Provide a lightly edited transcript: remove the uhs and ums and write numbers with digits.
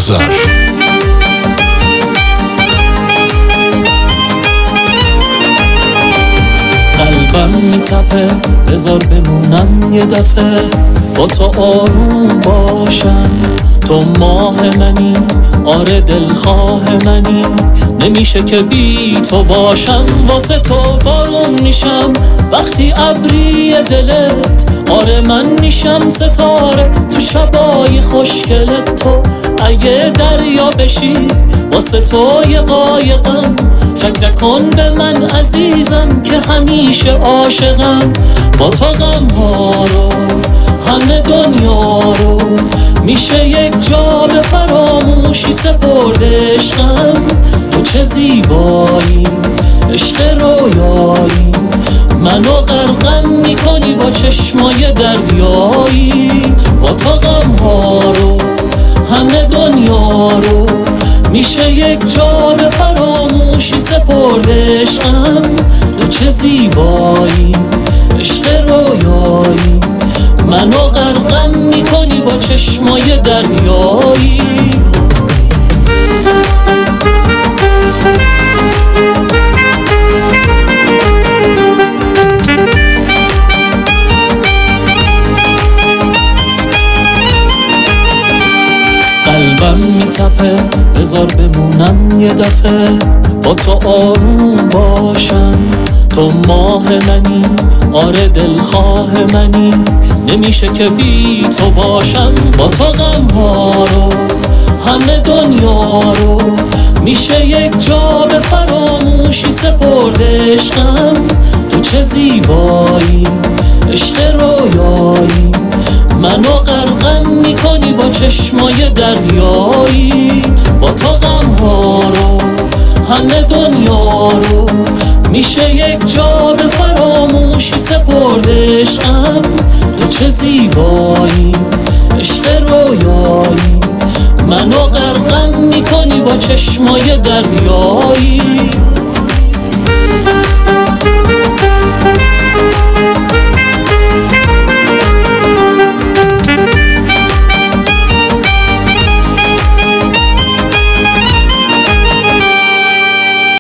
نظر. قلبم میتپه بذار بمونم یه دفعه با تو آروم باشم. تو ماه منی، آره دلخواه منی، نمیشه که بی تو باشم. واسه تو بارون میشم وقتی ابری دلت، آره من میشم ستاره تو شبای خوشگلت. تو اگه دریا بشی واسه تو یه قایقم، فکر نکن به من عزیزم که همیشه عاشقم. با تو غم ها رو همه دنیا رو میشه یک جا به فراموشی سپرد عشقم. تو چه زیبایی عشق رویایی، منو غرقم میکنی با چشمای دریایی. با تو غم ها رو همه دنیا رو میشه یک جا به فراموشی سپرد عشقم. تو چه زیبایی عشق رویایی، منو غرقم میکنی با چشمای دریایی. قلبم میتپه بذار بمونم یه دفعه با تو آروم باشم. تو ماه منی، آره دلخواه منی، نمیشه که بی تو باشم. با تو غم ها رو همه دنیا رو میشه یک جا به فراموشی سپرد عشقم. تو چه زیبایی عشق رویایی، منو غرقم میکنی با چشمای دریایی. با تو غم ها رو همه دنیا رو میشه یک جا به فراموشی سپرد عشقم. تو چه زیبایی عشق رویایی، منو غرقم میکنی با چشمای دریایی.